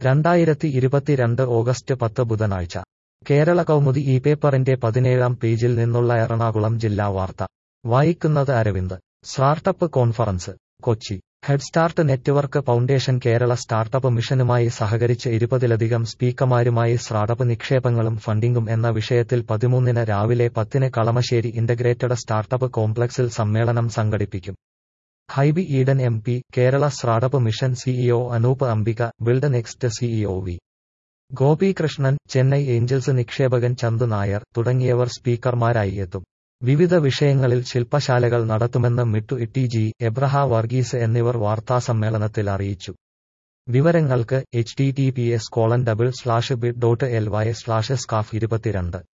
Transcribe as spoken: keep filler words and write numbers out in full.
രണ്ടായിരത്തി ഇരുപത്തിരണ്ട് ഓഗസ്റ്റ് പത്ത് ബുധനാഴ്ച കേരള കൗമുദി ഈ പേപ്പറിന്റെ പതിനേഴാം പേജിൽ നിന്നുള്ള എറണാകുളം ജില്ലാ വാർത്ത വായിക്കുന്നത് Aravind. Startup conference Kochi. Headstart network foundation Kerala startup മിഷനുമായി സഹകരിച്ച് ഇരുപതിലധികം സ്പീക്കർമാരുമായി സ്റ്റാർട്ടപ്പ് നിക്ഷേപങ്ങളും ഫണ്ടിംഗും എന്ന വിഷയത്തിൽ പതിമൂന്നിന് രാവിലെ പത്തിന് കളമശ്ശേരി ഇന്റഗ്രേറ്റഡ് സ്റ്റാർട്ടപ്പ് കോംപ്ലക്സിൽ സമ്മേളനം സംഘടിപ്പിക്കും. Hibi Eden M P, Kerala startup mission CEO Anoop Ambika, build next CEO V Gopikrishnan, Chennai angels നിക്ഷേപകൻ ചന്തു നായർ തുടങ്ങിയവർ സ്പീക്കർമാരായി എത്തും. വിവിധ വിഷയങ്ങളിൽ ശില്പശാലകൾ നടത്തുമെന്ന് മിട്ടു ടി ജി, എബ്രഹാ വർഗീസ് എന്നിവർ വാർത്താസമ്മേളനത്തിൽ അറിയിച്ചു. വിവരങ്ങൾക്ക് H T T P S colon double slash bit dot L Y slash scaf ഇരുപത്തിരണ്ട്